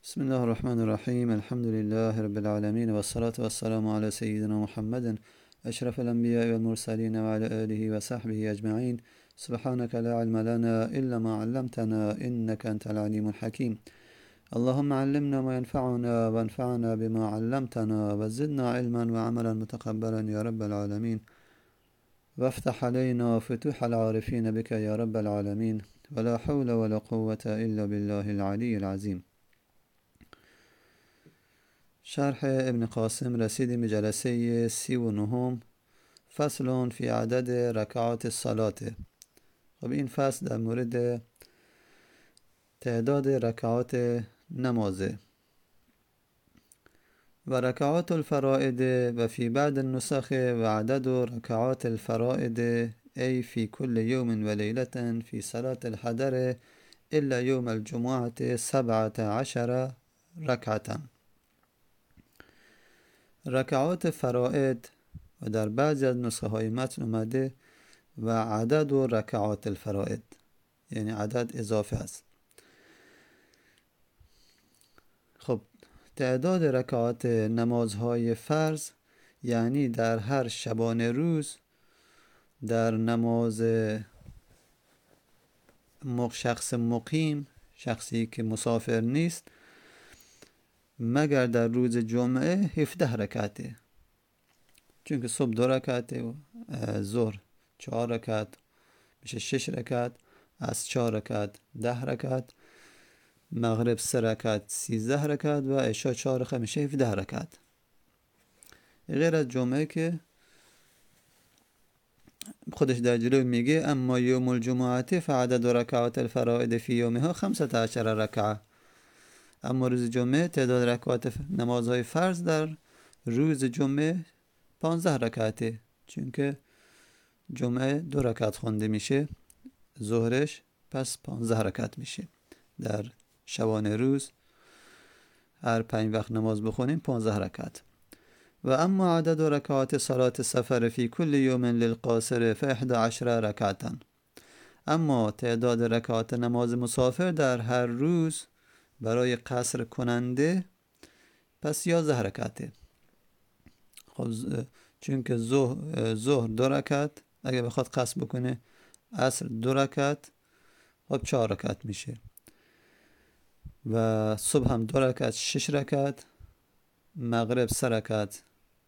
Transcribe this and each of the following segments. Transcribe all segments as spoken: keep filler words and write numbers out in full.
بسم الله الرحمن الرحيم. الحمد لله رب العالمين، والصلاة والسلام على سيدنا محمد أشرف الأنبياء والمرسلين وعلى آله وصحبه أجمعين. سبحانك لا علم لنا إلا ما علمتنا إنك أنت العليم الحكيم. اللهم علمنا ما ينفعنا وانفعنا بما علمتنا وزدنا علما وعملا متقبلا يا رب العالمين. وافتح علينا فتوح العارفين بك يا رب العالمين، ولا حول ولا قوة إلا بالله العلي العظيم. شرح ابن قاسم رسیدیم به جلسه سی و نهم، فصل فی عدد رکعات الصلاة. خب این فصل در مورد تعداد رکعات نمازه. و رکعات الفرائد و فی بعد النسخ و عدد رکعات الفرائد ای فی کل یوم و لیلة فی صلاة الحضر الا یوم الجمعة سبعة عشر رکعتا. رکعات فرائد و در بعضی از نسخه های متن اومده و عدد و رکعات الفرائد، یعنی عدد اضافه است. خب تعداد رکعات نمازهای فرض یعنی در هر شبانه روز در نماز شخص مقیم، شخصی که مسافر نیست، مگر در روز جمعه هفده رکعته، چون که صبح دو رکعته و ظهر چهار رکعت میشه شش رکعت، از چهار رکعت ده رکعت، مغرب سه رکعت سیزده رکعت و عشاء چهار رکعت میشه هفده رکعت. غیر از جمعه که خودش در جلو میگه اما یوم الجمعه فعدد رکعات الفرائد فی یومها خمسة عشر رکعه. اما روز جمعه تعداد رکعات نمازهای فرض در روز جمعه پانزده رکعته، چون که جمعه دو رکعت خونده میشه، ظهرش پس پانزده رکعت میشه. در شبانه روز هر پنج وقت نماز بخونیم پانزده رکعت. و اما عدد رکعات صلات سفر فی کل یوم للقاصر فاحد عشر رکعتا. اما تعداد رکعات نماز مسافر در هر روز برای قصر کننده پس یازده رکعته. خب چون که ظهر دو رکعت اگه بخواد قصر بکنه، عصر دو رکعت، خب چهار رکعت میشه، و صبح هم دو رکعت شش رکعت، مغرب سه رکعت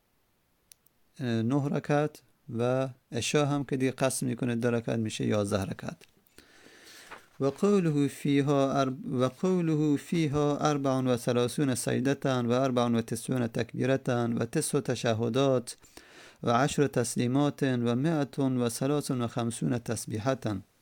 نه رکعت، و عشاء هم که دیگه قصر میکنه دو رکعت میشه یازده رکعت. و قوله فیها ارب و قوله فیها اربع و ثلاثون سجدة و اربع و تسعون تکبیرة و تسع تشهدات و عشر تسلیمات و مئة و ثلاث و خمسون تسبیحة.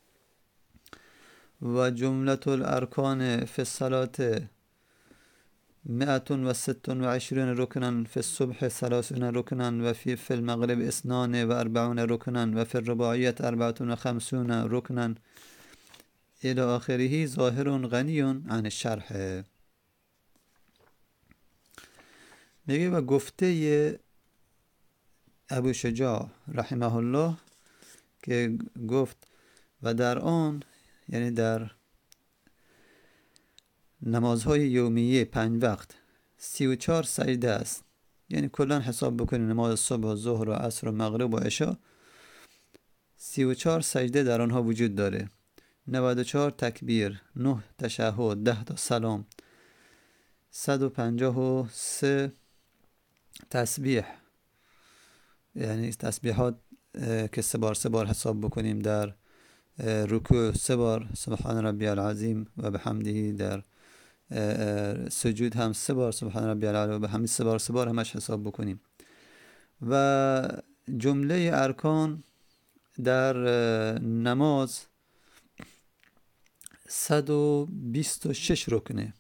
و جملة الارکان فی الصلاة مئة و ست و عشرون رکنا فی الصبح ثلاثون رکنا و فی فی المغرب اثنان و اربعون رکنا و فی الرباعیة اربعة و خمسون رکنا الى آخره. ظاهر غنی عن الشرح. میگه و گفته ابو شجاع رحمه الله که گفت و در آن، یعنی در نمازهای یومیه پنج وقت سی و چهار سجده است، یعنی کلا حساب بکنی نماز صبح و ظهر و عصر و مغرب و عشاء سی و چهار سجده در آنها وجود داره، نود و چهار تکبیر، نه تشهد، ده تا سلام، صد و پنجاه و سه تسبیح، یعنی تسبیحات که سه بار سه بار حساب بکنیم، در رکوع سه بار سبحان ربی العظیم و بحمده، در سجود هم سه بار سبحان ربی العلی و بحمده، سه بار سه بار همش حساب بکنیم. و جمله ارکان در نماز صد و بیست و شش رکنه،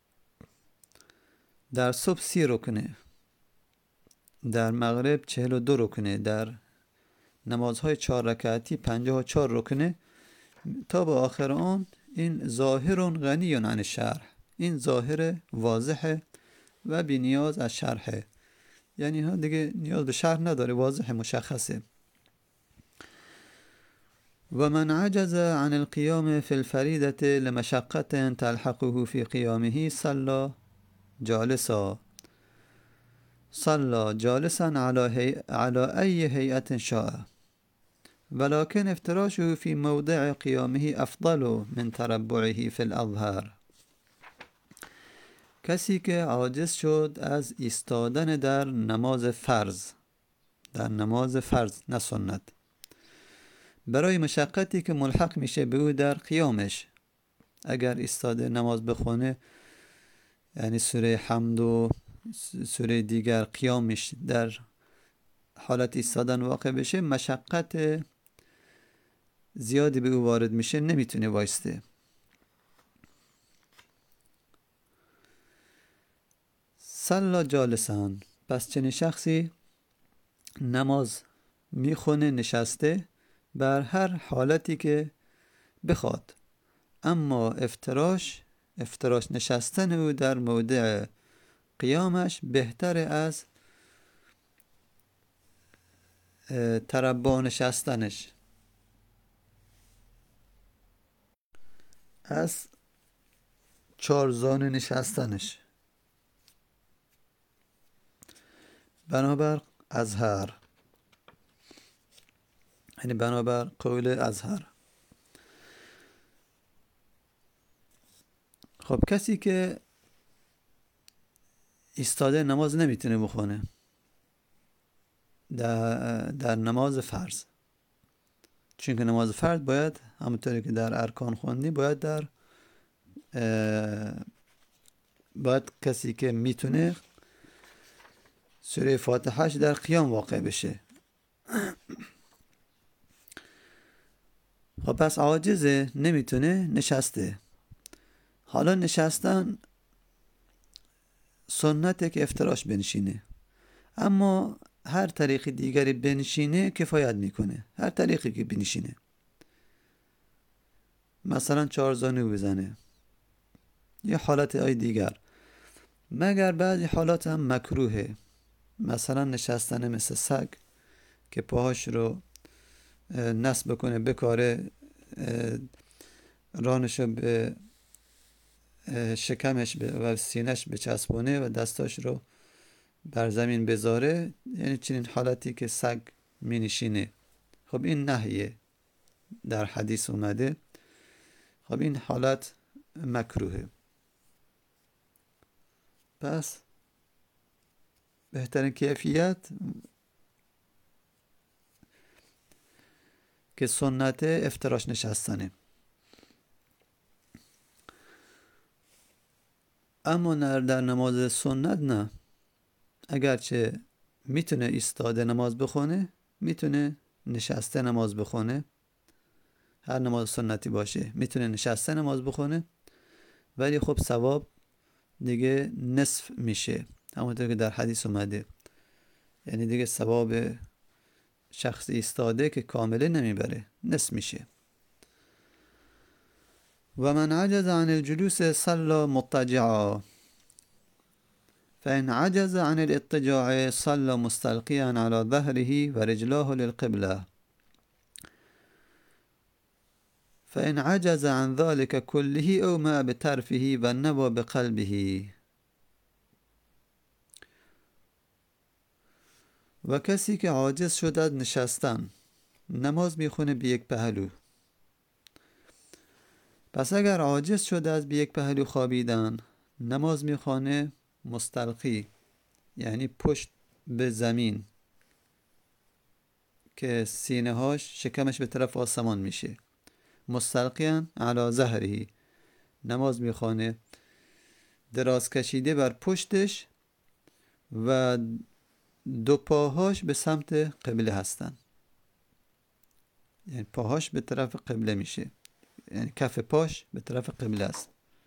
در صبح سی رکنه، در مغرب چهل و دو رکنه، در نمازهای چهار رکعتی پنجاه و چهار رکنه تا به آخر آن. این ظاهر غنی عن الشرح، این ظاهر واضحه و بی نیاز از شرحه، یعنی ها دیگه نیاز به شرح نداره، واضح مشخصه. و من عجز عن القيام في الفريدة لمشقة تلحقه في قيامه صلى جالسا صلى جالسا على, هي... على أي هيئة شاء، ولكن افتراشه في موضع قيامه أفضل من تربعه في الأظهار. کسی که عاجز شد از ایستادن در نماز فرض، در نماز فرض نه سنت، برای مشقتی که ملحق میشه به او در قیامش، اگر ایستاده نماز بخونه، یعنی سوره حمد و سوره دیگر قیامش در حالت ایستادن واقع بشه، مشقت زیادی به او وارد میشه، نمیتونه وایسته. صلا جالسان، پس چنین شخصی نماز میخونه نشسته بر هر حالتی که بخواد، اما افتراش افتراش نشستن او در موضع قیامش بهتر از تربع نشستنش، از چارزانه نشستنش، بنابر اظهر، یعنی بنابر قول اظهر. خب کسی که ایستاده نماز نمیتونه بخونه در, در نماز فرض، چون که نماز فرض باید همونطوری که در ارکان خوندی، باید در باید کسی که میتونه سوره فاتحهش در قیام واقع بشه. خب پس عاجزه، نمیتونه، نشسته. حالا نشستن سنته که افتراش بنشینه، اما هر طریق دیگری بنشینه کفایت میکنه. هر طریقی که بنشینه، مثلا چهارزانو بزنه یا حالت های دیگر، مگر بعضی حالات هم مکروهه، مثلا نشستن مثل سگ که پاهاش رو نصب بکنه، بکاره، رانشو به شکمش و سینش بچسبونه و دستاش رو بر زمین بذاره، یعنی چنین حالتی که سگ می نشینه. خب این نهیه در حدیث اومده. خب این حالت مکروهه. پس بهترین کیفیت که سنت افتراش نشستنه. اما در نماز سنت نه، اگرچه میتونه ایستاده نماز بخونه، میتونه نشسته نماز بخونه، هر نماز سنتی باشه میتونه نشسته نماز بخونه، ولی خب ثواب دیگه نصف میشه، همونطور که در حدیث اومده، یعنی دیگه ثواب شخص ایستاده که کامله نمیبره، نصف میشه. و من عجز عن الجلوس صلى مضطجعا، فإن عجز عن الاضطجاع صلى مستلقيا على ظهره ورجلاه للقبلة، فإن عجز عن ذلك كله أومأ بطرفه ونوى بقلبه. و کسی که عاجز شد از نشستن، نماز میخونه به یک پهلو. پس اگر عاجز شد از به یک پهلو خوابیدن، نماز میخونه مستلقی، یعنی پشت به زمین که سینه هاش، شکمش به طرف آسمان میشه. مستلقیاً علی ظهره، نماز میخونه دراز کشیده بر پشتش و دو پاهاش به سمت قبله هستن، یعنی پاهاش به طرف قبله میشه، یعنی کف پاش به طرف قبله است.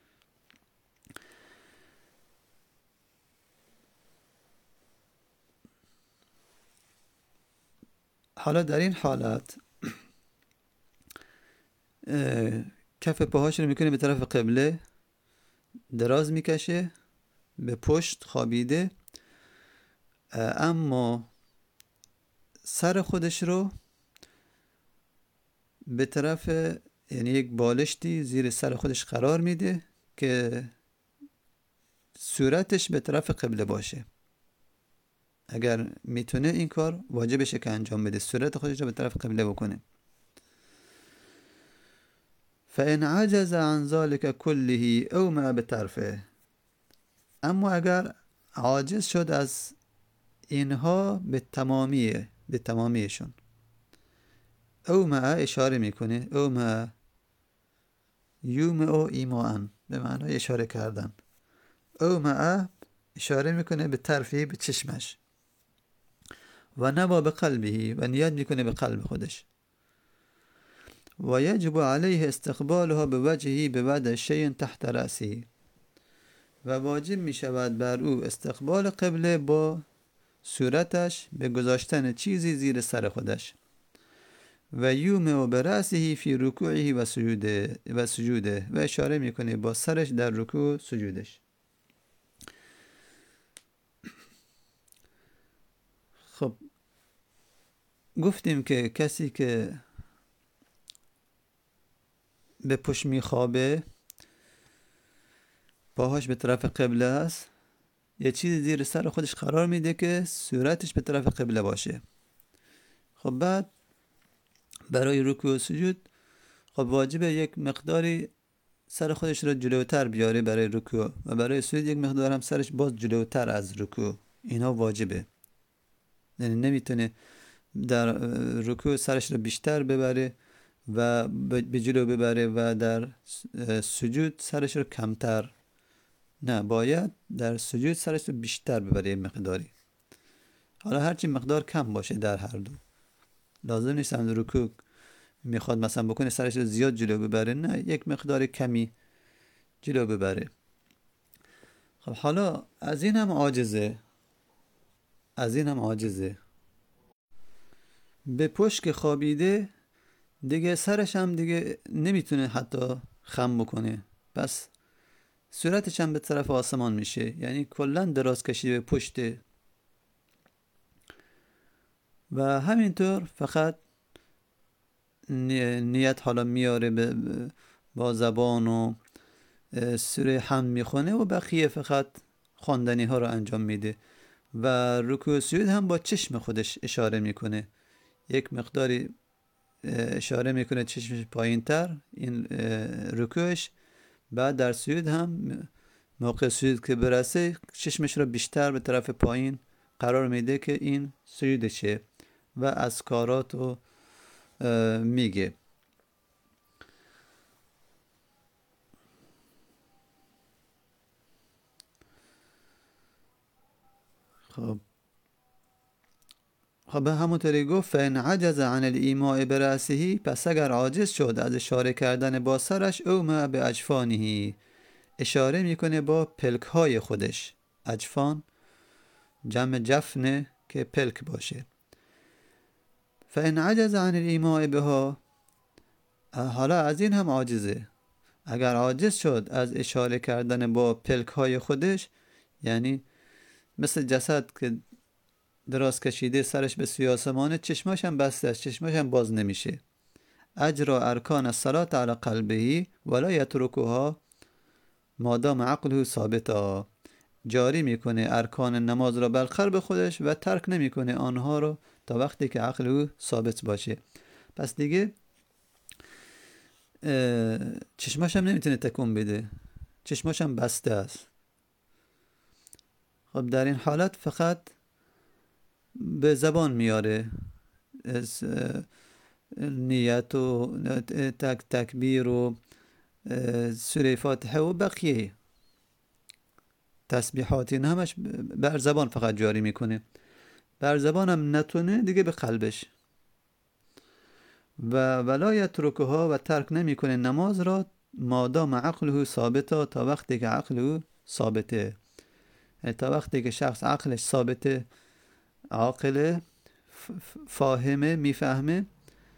حالا در این حالت کف پاهاش رو میکنه به طرف قبله، دراز میکشه به پشت خوابیده، اما سر خودش رو به طرف، یعنی یک بالشتی زیر سر خودش قرار میده که صورتش به طرف قبله باشه. اگر میتونه این کار واجبشه که انجام بده، صورت خودش رو به طرف قبله بکنه. فإن عجز عن ذلك كله اومع بطرفه، اما اگر عاجز شد از اینها به تمامیه به تمامیشون. اومع اشاره میکنه، اومع یومع ایماءن به معنای اشاره کردن. اومع اشاره میکنه به طرفی، به چشمش. و نوا به قلبی، و نیت میکنه به قلب خودش. و یجب علیه استقبالها به وجهی به وضع شیء تحت رأسی، و واجب میشود بر او استقبال قبله با صورتش به گذاشتن چیزی زیر سر خودش. و یومع برأسه فی رکوعه و سجوده و سجوده و اشاره میکنه با سرش در رکوع سجودش. خب گفتیم که کسی که به پشت میخوابه، باهاش به طرف قبله است، یه چیزی زیر سر خودش قرار میده که صورتش به طرف قبله باشه. خب بعد برای رکوع و سجود خب واجبه یک مقداری سر خودش رو جلوتر بیاره برای رکوع، و برای سجود یک مقدار هم سرش باز جلوتر از رکوع. اینا واجبه، یعنی نمیتونه در رکوع سرش رو بیشتر ببره و به جلو ببره و در سجود سرش رو کمتر. نه، باید در سجود سرش رو بیشتر ببره مقداری. حالا هرچی مقدار کم باشه در هر دو، لازم نیست هم رکوع میخواد مثلا بکنه سرش رو زیاد جلو ببره، نه، یک مقدار کمی جلو ببره. خب حالا از این هم عاجزه از این هم عاجزه به پشت که خوابیده دیگه، سرش هم دیگه نمیتونه حتی خم بکنه، پس صورتش هم به طرف آسمان میشه، یعنی کلا دراز کشیده به پشته. و همینطور فقط نیت حالا میاره با زبان و سوره حمد میخونه و بقیه فقط خواندنی ها رو انجام میده. و رکوع سجود هم با چشم خودش اشاره میکنه، یک مقداری اشاره میکنه چشمش پایین تر، این رکوعش. بعد در سجود هم موقع سجود که برسه چشمش رو بیشتر به طرف پایین قرار میده که این سجودشه و اذکارات رو میگه. خب خب به همونطوری گفت فإن عجز عن الایماء برأسه، پس اگر عاجز شد از اشاره کردن با سرش، اومع به اجفانه، اشاره میکنه با پلک های خودش. اجفان جمع جفنه که پلک باشه. فإن عجز عن الایماء بها، حالا از این هم عاجزه. اگر عاجز شد از اشاره کردن با پلک های خودش، یعنی مثل جسد که دراز کشیده سرش به سوی آسمانه، چشماش هم بسته است، چشماش هم باز نمیشه. اجرا ارکان الصلاة علی قلبه ولا یترکها مادام عقله ثابتا، جاری میکنه ارکان نماز را بر قلب خودش و ترک نمیکنه آنها رو تا وقتی که عقل او ثابت باشه. پس دیگه چشماش هم نمیتونه تکون بده، چشماش هم بسته است. خب در این حالت فقط به زبان میاره از نیت و تک تکبیر و سوره فاتحه و بقیه تسبیحات، این همش بر زبان فقط جاری میکنه. بر زبان هم نتونه دیگه به قلبش. و ولایت رکوها، و ترک نمیکنه نماز را مادام عقله ثابتا، تا وقتی که عقل او ثابته، تا وقتی که شخص عقلش ثابته، عاقله، فاهمه، میفهمه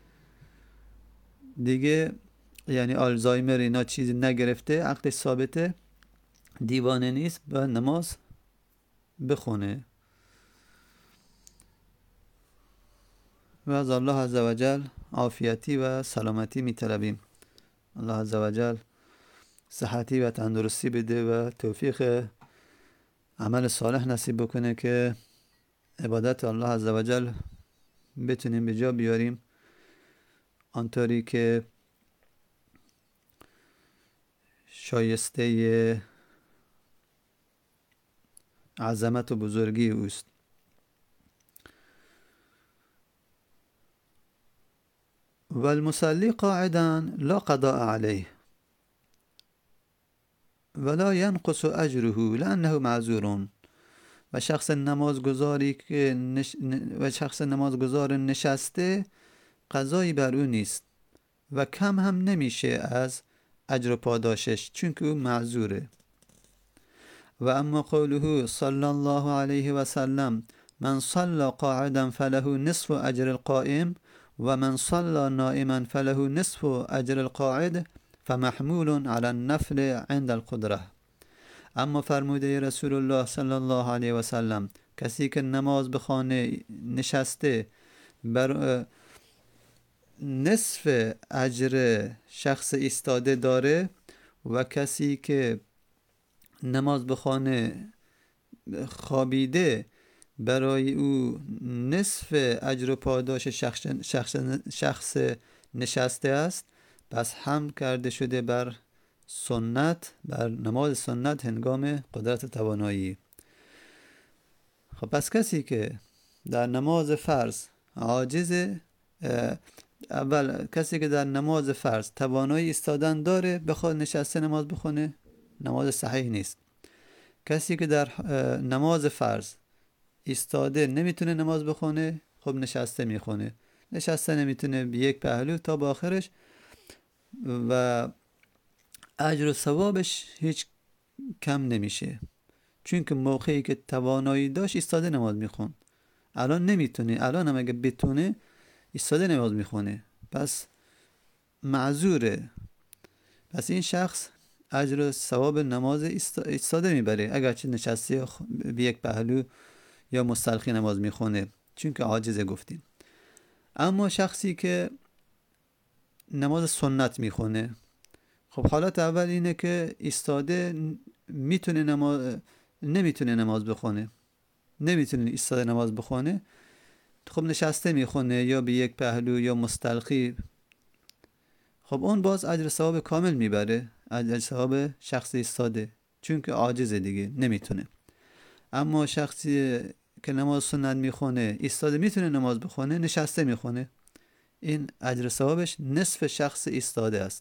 دیگه، یعنی آلزایمر اینا چیزی نگرفته، عقلش ثابته، دیوانه نیست، و نماز بخونه. و از الله عزوجل عافیتی و سلامتی میطلبیم. الله عزوجل صحتی و تندرستی بده و توفیق عمل صالح نصیب بکنه که عبادت الله عزوجل بتونیم به جا بیاریم آنطوری که شایسته عظمت و بزرگی اوست. والمصلي قاعدا لا قضاء عليه ولا ينقص اجره لانه معذور. و شخص نمازگزاری که نش... و شخص نمازگزار نشسته قضایی بر او نیست و کم هم نمیشه از اجر و پاداشش، چون که او معذوره. و اما قوله صلی الله علیه و سلم من صلى قاعدا فله نصف اجر القائم و من صلى نائما فله نصف اجر القاعد فمحمول على النفل عند القدره. اما فرموده رسول الله صلی الله علیه و سلم کسی که نماز بخوانه نشسته بر نصف اجر شخص ایستاده داره و کسی که نماز بخوانه خوابیده برای او نصف اجر و پاداش شخص, شخص, شخص نشسته است. پس هم کرده شده بر سنت، بر نماز سنت هنگام قدرت توانایی. خب پس کسی که در نماز فرض عاجزه، اول کسی که در نماز فرض توانایی ایستادن داره بخواد نشسته نماز بخونه، نماز صحیح نیست. کسی که در نماز فرض ایستاده نمیتونه نماز بخونه، خب نشسته میخونه. نشسته نمیتونه به یک پهلو تا با آخرش و اجر و ثوابش هیچ کم نمیشه، چون که موقعی که توانایی داشت ایستاده نماز میخون. الان نمیتونه، الان هم اگه بتونه ایستاده نماز میخونه، پس معذوره. پس این شخص اجر و ثواب نماز ایستاده میبره اگرچه نشسته به یک پهلو یا مستلقی نماز میخونه، چون که عاجزه گفتیم. اما شخصی که نماز سنت میخونه، خب حالت اول اینه که ایستاده میتونه نماز نمیتونه نماز بخونه، نمیتونه ایستاده نماز بخونه، خب نشسته میخونه یا به یک پهلو یا مستلقی. خب اون باز اجر ثواب کامل میبره، اجر ثواب شخص ایستاده، چون که عاجزه دیگه نمیتونه. اما شخصی که نماز سنت میخونه ایستاده میتونه نماز بخونه، نشسته میخونه، این اجر ثوابش نصف شخص ایستاده است.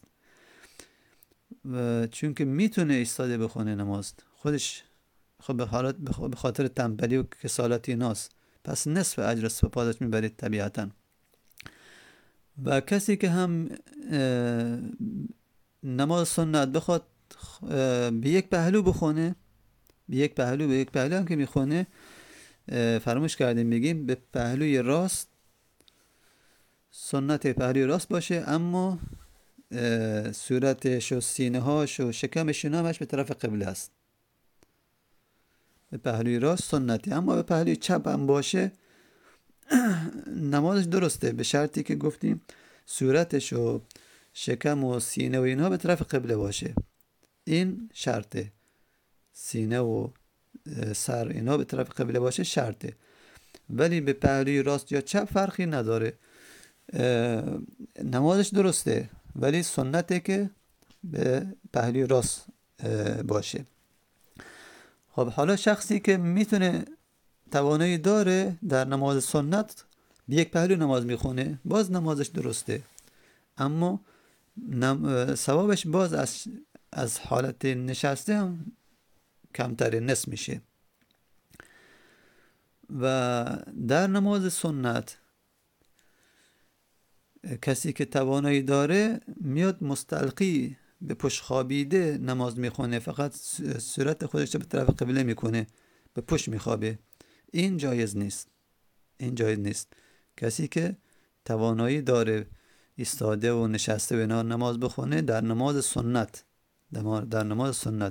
و چون که میتونه ایستاده بخونه نماز خودش، خب به حالت به خاطر تنبلی و کسالتی ناس، پس نصف اجر ثواب پاداش میبرید طبیعتا. و کسی که هم نماز سنت بخواد به یک پهلو بخونه، به یک پهلو به یک پهلو هم که میخونه، فراموش کردیم بگیم به پهلوی راست، سنت پهلوی راست باشه، اما صورتش و سینه هاش و شکمش همش به طرف قبله است. به پهلوی راست سنتی، اما به پهلوی چپ هم باشه نمازش درسته، به شرطی که گفتیم صورتش و شکم و سینه و اینها به طرف قبله باشه. این شرطه، سینه و سر اینها به طرف قبله باشه شرطه. ولی به پهلوی راست یا چپ فرقی نداره، نمازش درسته، ولی سنته که به پهلوی راست باشه. خب حالا شخصی که میتونه توانایی داره در نماز سنت به یک پهلو نماز میخونه، باز نمازش درسته، اما نم... ثوابش باز از از حالت نشسته هم کمتر، نصف میشه. و در نماز سنت کسی که توانایی داره میاد مستلقی به پشت خوابیده نماز میخونه، فقط صورت خودش رو به طرف قبله میکنه، به پشت میخوابه. این جایز نیست، این جایز نیست. کسی که توانایی داره ایستاده و نشسته و نماز بخونه در نماز سنت، در نماز سنت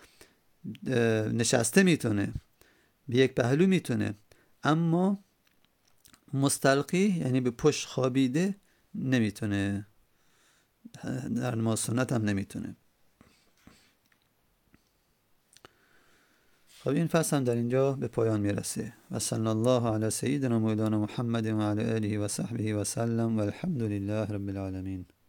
نشسته میتونه، به یک پهلو میتونه، اما مستلقی یعنی به پشت خوابیده نمیتونه، در نماز سنت هم نمیتونه. خب این فصل هم در اینجا به پایان میرسه. و صلی الله علی سیدنا مولانا محمد و علی آله و صحبه و سلم و الحمد لله رب العالمین.